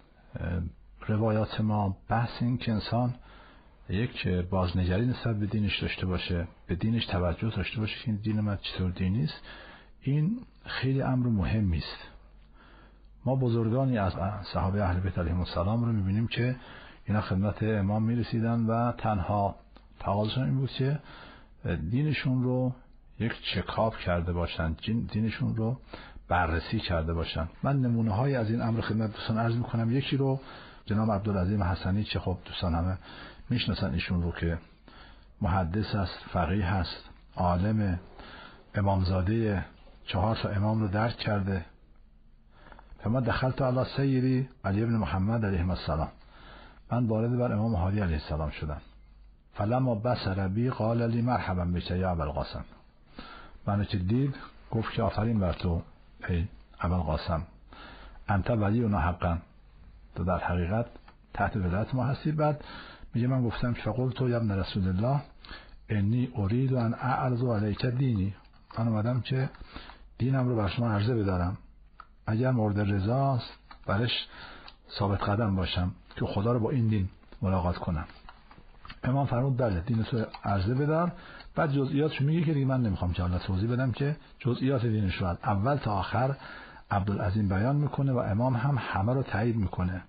روایات ما بحث این که انسان یک بازنگری نسبت به دینش داشته باشه، به دینش توجه داشته باشه که این دین من چطور دینی است، این خیلی امر مهمی است. ما بزرگانی از صحابه اهل بیت علیهم السلام رو می‌بینیم که اینا خدمت امام می‌رسیدن و تنها تقاضاشون این بود که دینشون رو یک چکاپ کرده باشن، دینشون رو بررسی کرده باشن. من نمونه های از این امر خدمت دوستان عرض میکنم. یکی رو جناب عبدالعظیم حسنی که خب دوستان همه میشناسن ایشون رو، که محدث است، فقیه هست، عالم، امامزاده، چهار تا امام رو درک کرده. فما دخلت علی سیدی علی ابن محمد علیه السلام، من وارد بر امام هادی علیه السلام شدم. فلما بصر بی قال لی مرحبا بک یا ابوالقاسم، منو که دید گفت که آفرین بر تو ای ابوالقاسم، انت ولینا حقا، تو در حقیقت تحت ولایت ما هستی. بعد میگه من گفتم فقلت یا ابن رسول الله انی اريد ان اعرض علیک دینی، من اومدم که دینم رو بر شما عرضه بدارم، اگر مورد رضاست برش ثابت قدم باشم که خدا رو با این دین ملاقات کنم. امام فرمود بله دین تو عرضه بدار. بعد جزئیاتش میگه که دیگه من نمیخوام که حالا توضیح بدم که جزئیات دینش رو اول تا آخر عبدالعظیم بیان میکنه و امام هم همه رو تایید میکنه.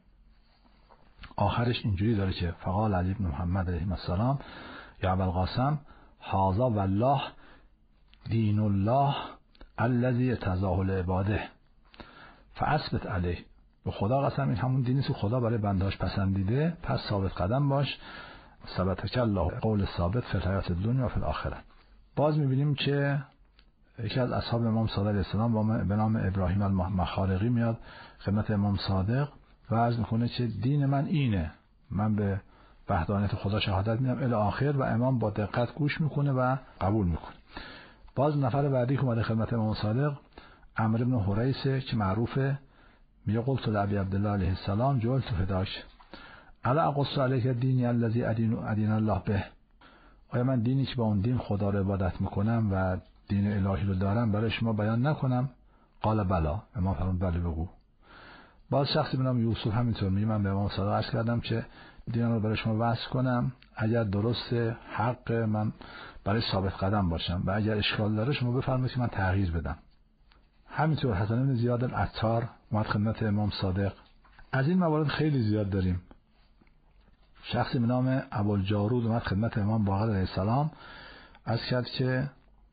آخرش اینجوری داره که فقال علی بن محمد علیه السلام یا ابوالقاسم هذا والله دین الله الذی تزاه لعباده فاثبت علیه، به خدا قسم این همون دینی که خدا برای بندهاش پسندیده، پس ثابت قدم باش. ثبتک الله قول ثابت فی الحیات الدنیا و فی الاخره. باز میبینیم که یکی از اصحاب امام صادق علیه السلام به نام ابراهیم المخارقی میاد خدمت امام صادق و عرض میکنه که دین من اینه، من به وحدانیت خدا شهادت میدم الی آخر، و امام با دقت گوش میکنه و قبول میکنه. باز نفر بعدی که اومده خدمت امام صادق عمرو بن حریثه که معروفه، میگه قلت لابی عبدالله علیه السلام جعلت فداک الا اقص علیک دینی الذی ادین الله به، آیا من دینی که با اون دین خدا رو عبادت میکنم و دین الهی رو دارم برای شما بیان نکنم؟ قال بلا، امام فرمود بله بگو. باز شخصی به نام یوسف همینطور میگه من به امام صادق عرض کردم که دینم رو برای شما وصف کنم، اگر درسته حق من برای ثابت قدم باشم و اگر اشکال داره شما بفرمایید که من تغییر بدم. همینطور حسن بن زیاد العطار اومد خدمت امام صادق. از این موارد خیلی زیاد داریم. شخصی به نام ابوالجارود اومد خدمت امام باقر علیه السلام، عرض کرد که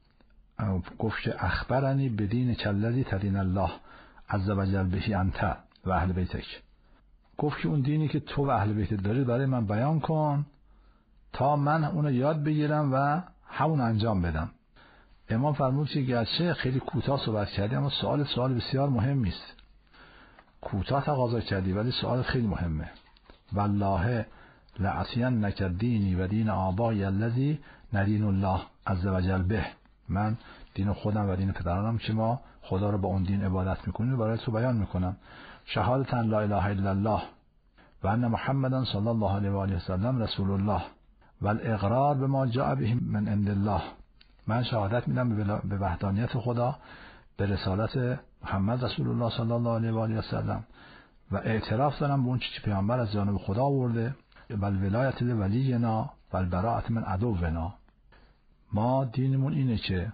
گفت که اخبرنی بدین کلذی تدین الله عز وجل بهی انت و اهل بیتک، گفت که اون دینی که تو و اهل بیتت دارید برای من بیان کن تا من اونو یاد بگیرم و همون انجام بدم. امام فرمود که گرچه خیلی کوتاه صحبت کردی اما سوال سوال بسیار مهمی است، کوتاه تقاضا کردی ولی سوالت خیلی مهمه. والله لأتینک دینی و دین آبای الذی ندین الله عز وجل به، من دین خودم و دین پدرانم که ما خدا رو با اون دین عبادت میکنیم برای تو بیان میکنم. شهادتا لا اله الا الله و ان محمدا صلی الله علیه و آله و سلم رسول الله و الاقرار بما جاء به من عند الله، من شهادت میدم به وحدانیت خدا، به رسالت محمد رسول الله صلی الله علیه و آله و سلم و اعتراف دارم به اون چیزی که پیامبر از جانب خدا آورده، بل ولایت ولینا و البراءت من عدونا. ما دینمون اینه که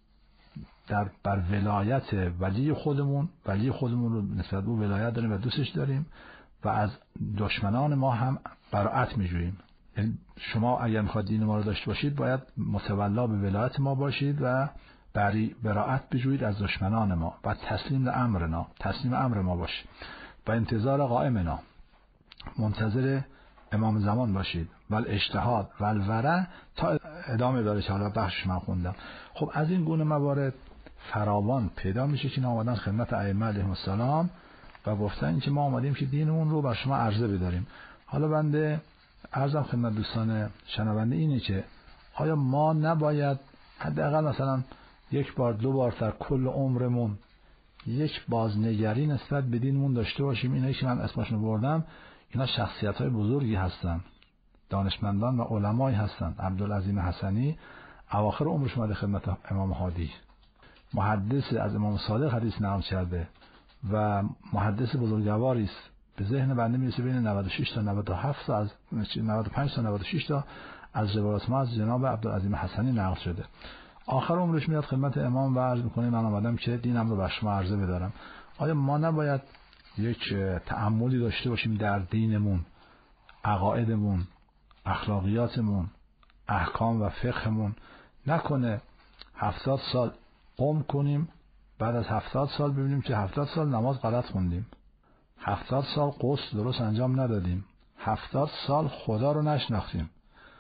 در بر ولایت ولی خودمون ولی خودمون رو نسبت به ولایت داریم و دوستش داریم و از دشمنان ما هم براءت میجوییم. یعنی شما اگر میخواد دین ما رو داشته باشید باید متولا به ولایت ما باشید و بری براءت بجویید از دشمنان ما و تسلیم امرنا تسلیم امر ما باشید و انتظار قائمنا، منتظر امام زمان باشید و الاجتهاد و الورع تا ادامه داره که حالا بخشش من خوندم. خب از این گونه موارد فراوان پیدا میشه که آمدن خدمت ائمه علیهم السلام و گفتن که ما آمدیم که دینمون رو بر شما عرضه بداریم. حالا بنده عرضم خدمت دوستان شنونده اینه که آیا ما نباید حداقل مثلا یک بار دو بار در کل عمرمون یک بازنگری نسبت به دینمون داشته باشیم؟ اینایی که من اسمشون بردم اینا شخصیت‌های بزرگی هستن، دانشمندان و علمایی هستن. عبدالعظیم حسنی اواخر عمرش اومده خدمت امام هادی، محدث از امام صادق حدیث نقل کرده و محدث بزرگواری است. به ذهن بنده میرسه بین نود و شش تا نود و هفت تا از نود و پنج تا نود و شش تا از روایات ما از جناب عبدالعظیم حسنی نقل شده. آخر عمرش میاد خدمت امام و عرض میکنه من آمدم که دینم رو بر شما عرضه بدارم. آیا ما نباید یک تأملی داشته باشیم در دینمون، عقایدمون، اخلاقیاتمون، احکام و فقهمون؟ نکنه هفتاد سال عمر کنیم بعد از هفتاد سال ببینیم که هفتاد سال نماز غلط خوندیم، هفتاد سال غسل درست انجام ندادیم، هفتاد سال خدا رو نشناختیم،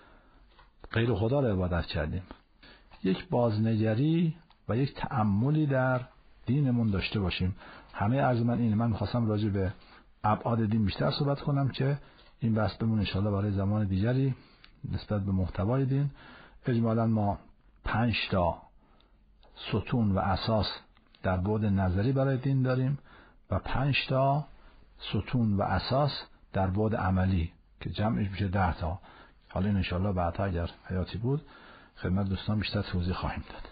غیر خدا رو عبادت کردیم. یک بازنگری و یک تأملی در دینمون داشته باشیم. همه عرض من اینه. من می‌خواستم راجع به ابعاد دین بیشتر صحبت کنم که این بحث بمونه انشاءالله برای زمان دیگری نسبت به محتوای دین. اجمالاً ما پنج تا ستون و اساس در بعد نظری برای دین داریم و پنج تا ستون و اساس در بعد عملی که جمعش میشه ده تا. حالا این انشاءالله بعدها اگر حیاتی بود خدمت دوستان بیشتر توضیح خواهیم داد.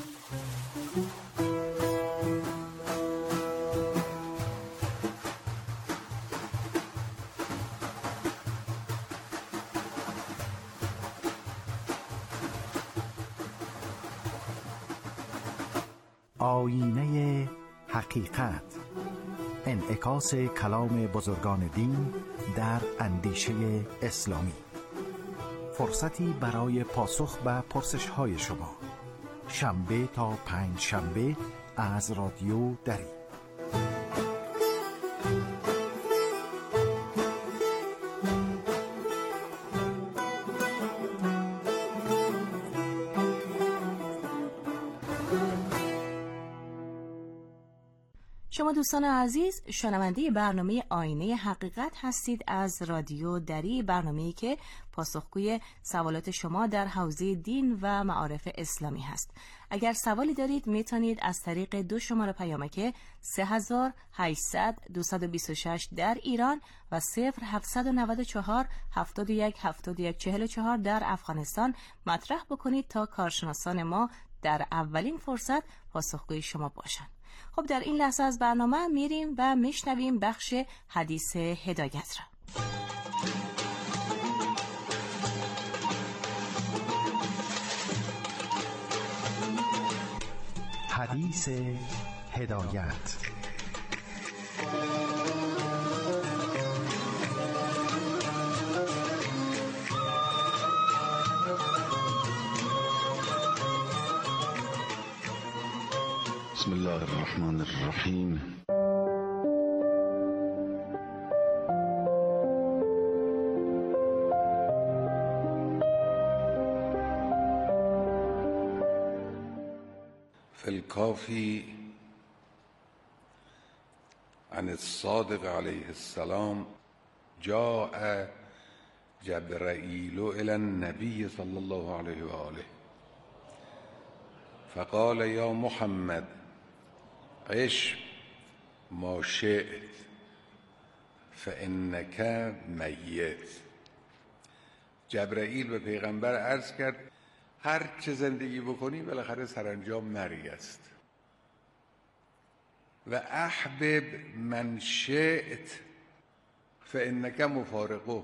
آیینه حقیقت، انعکاس کلام بزرگان دین در اندیشه اسلامی. فرصتی برای پاسخ به پرسش‌های شما، شنبه تا پنج شنبه از رادیو دری. شما دوستان عزیز شنونده برنامه آینه حقیقت هستید از رادیو دری، برنامه‌ای که پاسخگوی سوالات شما در حوزه دین و معارف اسلامی هست. اگر سوالی دارید میتونید از طریق دو شماره پیامک سه هزار و هشتصد دویست و بیست و شش در ایران و صفر هفتصد و نود و چهار هفتاد و یک هفتاد و یک چهل و چهار در افغانستان مطرح بکنید تا کارشناسان ما در اولین فرصت پاسخگوی شما باشند. خب در این لحظه از برنامه میریم و میشنویم بخش حدیث هدایت را. حدیث هدایت. بسم الله الرحمن الرحیم. فی الکافی عن الصادق علیه السلام جاء جبرائیل الی النبی صلی الله علیه و آله فقال یا محمد عش ما شئت فانک میت. جبرائیل به پیغمبر عرض کرد هر چه زندگی بکنی بالاخره سرانجام مرگ است. و احبب من شئت فانک مفارقه.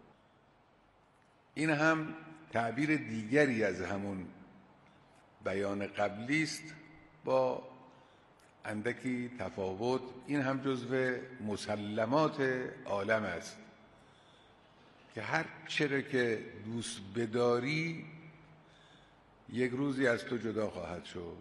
این هم تعبیر دیگری از همون بیان قبلی است با اندکی تفاوت. این هم جزو مسلمات عالم است که هر چره که دوست بداری یک روزی از تو جدا خواهد شد.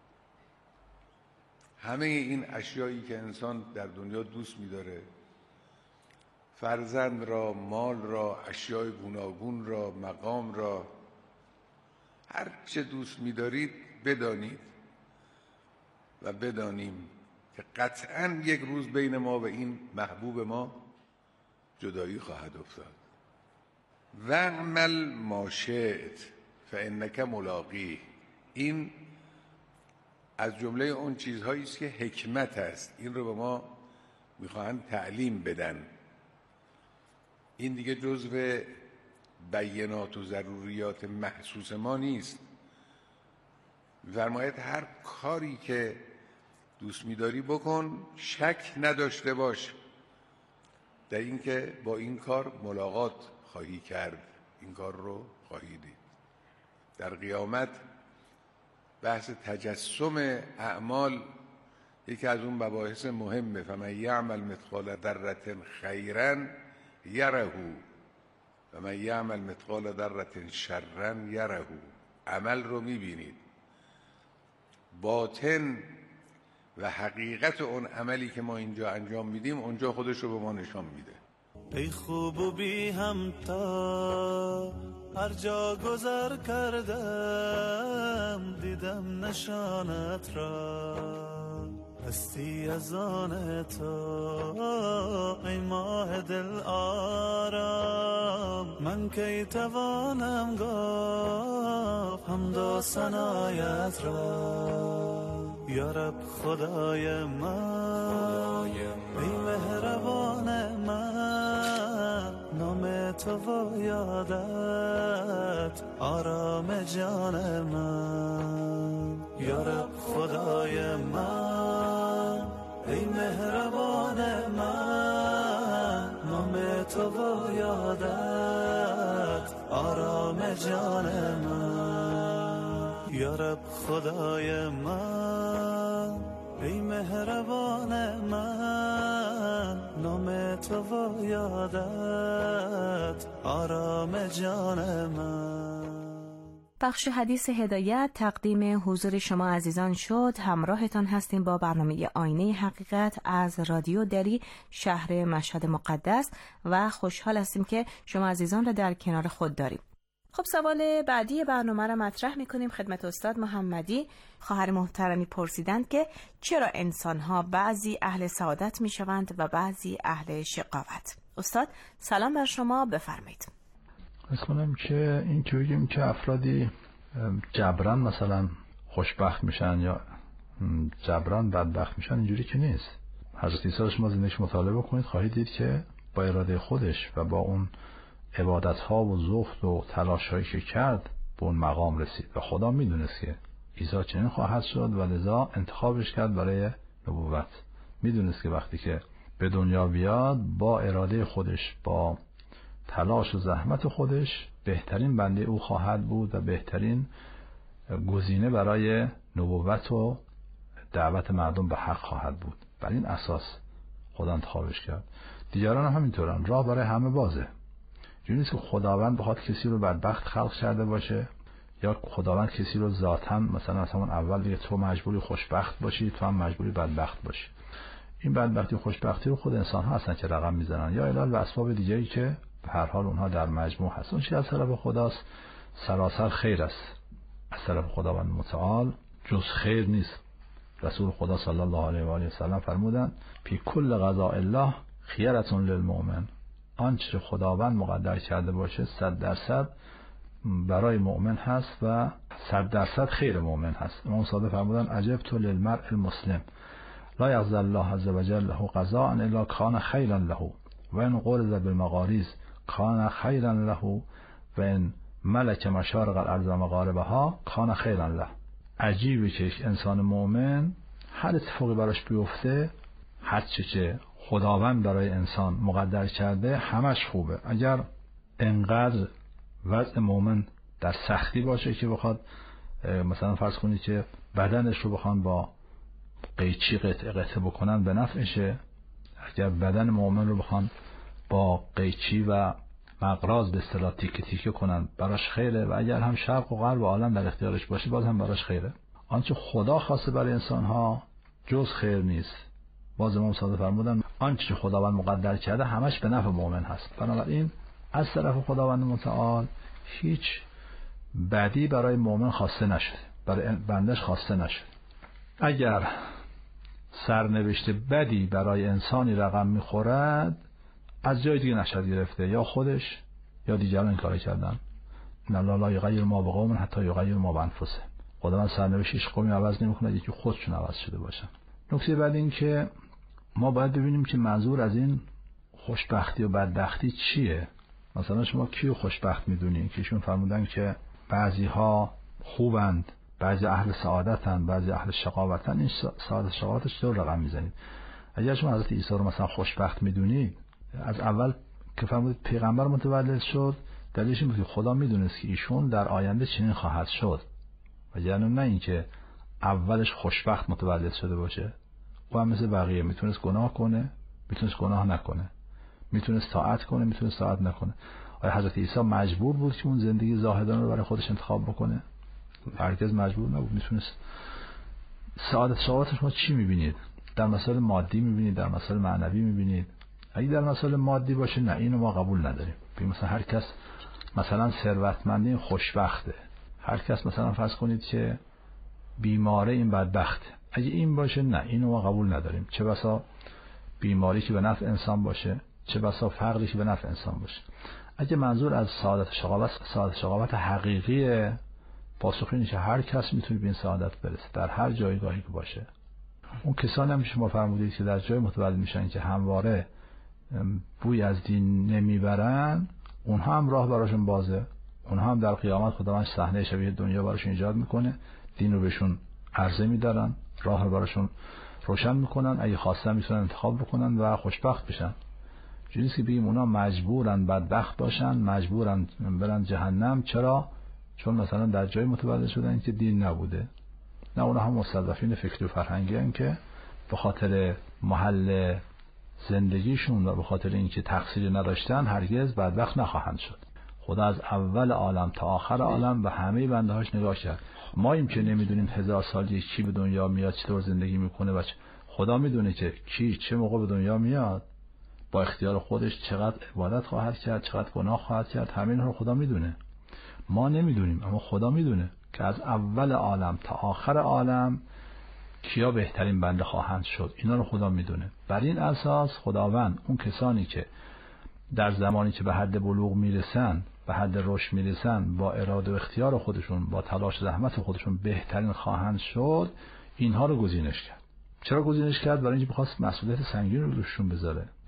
همه این اشیایی که انسان در دنیا دوست می‌داره، فرزند را، مال را، اشیای گوناگون را، مقام را، هر چه دوست می‌دارید بدانید و بدانیم که قطعاً یک روز بین ما و این محبوب ما جدایی خواهد افتاد. وَاعْمَلْ مَا شِئْتَ فَإِنَّكَ مُلَاقِیهِ. این از جمله اون چیزهایی است که حکمت است. این رو به ما میخواهند تعلیم بدن. این دیگه جزو بیانات و ضروریات محسوس ما نیست. فرماید هر کاری که دوست می‌داری بکن، شک نداشته باش در اینکه با این کار ملاقات خواهی کرد، این کار رو خواهی دید. در قیامت بحث تجسم اعمال یکی از اون مباحث مهمه. فمن یعمل مثقال ذره خیرا یره و من یعمل مثقال ذره شرا یره. عمل رو میبینید، باطن و حقیقت اون عملی که ما اینجا انجام میدیم اونجا خودش رو به ما نشان میده. ای خوب و بی همتا هر جا گذر کردم دیدم نشانت را، هستی از آن تو ای ماه دل آرام. من کی توانم گفت حمد و ثنایت را، یا رب خدای من ای مهربان من، نام تو و یادت آرام جان من. یا رب خدای من ای مهربان من، نام تو و یادت آرام جان من. یا رب خدای من ای مهربان من، نام تو و یادت آرام جان من. بخش حدیث هدایت تقدیم حضور شما عزیزان شد. همراهتان هستیم با برنامه آینه حقیقت از رادیو دری شهر مشهد مقدس و خوشحال هستیم که شما عزیزان را در کنار خود داریم. خب سوال بعدی برنامه را مطرح می‌کنیم خدمت استاد محمدی. خواهر محترمی پرسیدند که چرا انسان‌ها بعضی اهل سعادت می‌شوند و بعضی اهل شقاوت. استاد سلام بر شما، بفرمایید. مثلا که این که بگیم که افرادی جبران مثلا خوشبخت میشن یا جبران بدبخت میشن، اینجوری که نیست. حضرت عیسی رو شما زندگیش مطالعه کنید خواهید دید که با اراده خودش و با اون عبادت‌ها و زهد و تلاش‌هایی که کرد به اون مقام رسید و خدا میدونست که عیسی چنین خواهد شد و لذا انتخابش کرد برای نبوت. میدونست که وقتی که به دنیا بیاد با اراده خودش، با تلاش و زحمت خودش بهترین بنده او خواهد بود و بهترین گزینه برای نبوت و دعوت مردم به حق خواهد بود. بر این اساس خدا انتخابش کرد. دیگران هم همینطورن. راه برای همه بازه. جوری نیست که خداوند بخواد کسی رو بدبخت خلق کرده باشه یا خداوند کسی رو ذاتاً مثلا از همون اول بگه تو مجبوری خوشبخت باشی، تو هم مجبوری بدبخت باشی. این بدبختی و خوشبختی رو خود انسان ها هستن که رقم میزنن یا علل و اسباب دیگری که به هر حال اونها در مجموع هست. اون چیز از طرف خداست سراسر خیر است. از طرف خداوند متعال جز خیر نیست. رسول خدا صلی الله علیه و آله و سلم فرمودند فی کل قضاء الله خیرة للمؤمن. آنچه خداوند مقدر کرده باشه صد درصد برای مؤمن هست و صد درصد خیر مؤمن هست. امام صادق فرمودند عجبت للمرء المسلم لا یغضی الله عز وجل له قضاء الا کان خیرا له و ان غرض بالمغاریز کان خیرا له و ان ملک مشارق الارض و مغاربها کان خیرا له. عجیبه که انسان مؤمن هر اتفاقی براش بیفته، هر چه که خداوند برای انسان مقدر کرده همش خوبه. اگر انقدر وضع مومن در سختی باشه که بخواد مثلا فرض کنید که بدنش رو بخوان با قیچی قطعه قطعه بکنن به نفعشه، اگر بدن مومن رو بخوان با قیچی و مقراض به اصطلاح تیکه تیکه کنن براش خیره، و اگر هم شرق و غرب و عالم در اختیارش باشه باز هم براش خیره. آنچه خدا خواسته برای انسان ها جز خیر نیست. باز امام صادق فرمودن آنچه خداوند مقدر کرده همش به نفع مؤمن هست. بنابراین از طرف خداوند متعال هیچ بدی برای مؤمن خواسته نشده، برای بندش خواسته نشده. اگر سرنوشت بدی برای انسانی رقم میخورد، از جای دیگه نشد گرفته، یا خودش یا دیگران این کارو کردن. ان الله لا یغیر ما بقوم حتی یغیر ما بانفسهم. خداوند سرنوشتش قومی عوض نمیکنه یکی خودشون عوض شده باشن. نکته بعد این که ما باید ببینیم که منظور از این خوشبختی و بدبختی چیه. مثلا شما کیو خوشبخت میدونید؟ که ایشون فرمودن که بعضی ها خوبند، بعضی اهل سعادتن، بعضی اهل شقاوتن. این سعادت شقاوتش چطور رقم میزنید؟ اگر شما حضرت عیسی رو مثلا خوشبخت میدونید، از اول که فرمودید پیغمبر متولد شد، دلیلش این بود که خدا میدونست که ایشون در آینده چنین خواهد شد، و یعنی نه اینکه اولش خوشبخت متولد شده باشه. او هم مثل بقیه میتونست گناه کنه، میتونست گناه نکنه، میتونست طاعت کنه، میتونست طاعت نکنه. آیا حضرت عیسی مجبور بود که اون زندگی زاهدانه رو برای خودش انتخاب بکنه؟ هرگز مجبور نبود، میتونست. سعادت شقاوت شما چی میبینید؟ در مسائل مادی میبینید، در مسائل معنوی میبینید. اگه در مسائل مادی باشه نه، اینو ما قبول نداریم. مثلا هر کس مثلا ثروتمندی خوشبخته، هر کس مثلا فرض کنید که بیماره این بدبخته. اگه این باشه نه، اینو ما قبول نداریم. چه بسا بیماری که به نفع انسان باشه، چه بسا فقری که به نفع انسان باشه. اگه منظور از سعادت شقاوت سعادت شقاوت حقیقیه، پاسخ اینه که هر کس میتونه به این سعادت برسه در هر جایگاهی که باشه. اون کسانی هم شما فرمودید که در جای متولد میشن که همواره بوی از دین نمیبرن، اونها هم راه براشون بازه. اونها هم در قیامت خداوند صحنه شبیه دنیا براشون ایجاد میکنه، دین رو بهشون عرضه میدارن، راه رو براشون روشن میکنن، اگه خواستن میتونن انتخاب بکنن و خوشبخت بشن. چیزی که بگیم اونا مجبورن بدبخت باشن، مجبورن برن جهنم. چرا؟ چون مثلا در جای متولد شدن که دین نبوده. نه، اونا هم مستضعفین فکری و فرهنگی هستن که به خاطر محل زندگیشون و به خاطر اینکه تقصیری نداشتن هرگز بدبخت نخواهند شد. خدا از اول عالم تا آخر عالم به همه بنده هاش نگاه کرد. ما ایم که نمیدونیم هزار سال یک کی به دنیا میاد، چطور زندگی میکنه، و خدا میدونه که کی چه موقع به دنیا میاد، با اختیار خودش چقدر عبادت خواهد کرد، چقدر گناه خواهد کرد. همین رو خدا میدونه، ما نمیدونیم، اما خدا میدونه که از اول عالم تا آخر عالم کیا بهترین بنده خواهند شد. اینا رو خدا میدونه. بر این اساس خداوند اون کسانی که در زمانی که به حد بلوغ میرسن، به حد رشد میرسن، با اراده و اختیار خودشون، با تلاش و زحمت خودشون بهترین خواهند شد، اینها رو گزینش کرد. چرا گزینش کرد؟ برای اینکه بخواست مسئولیت سنگین رو دوششون بذاره.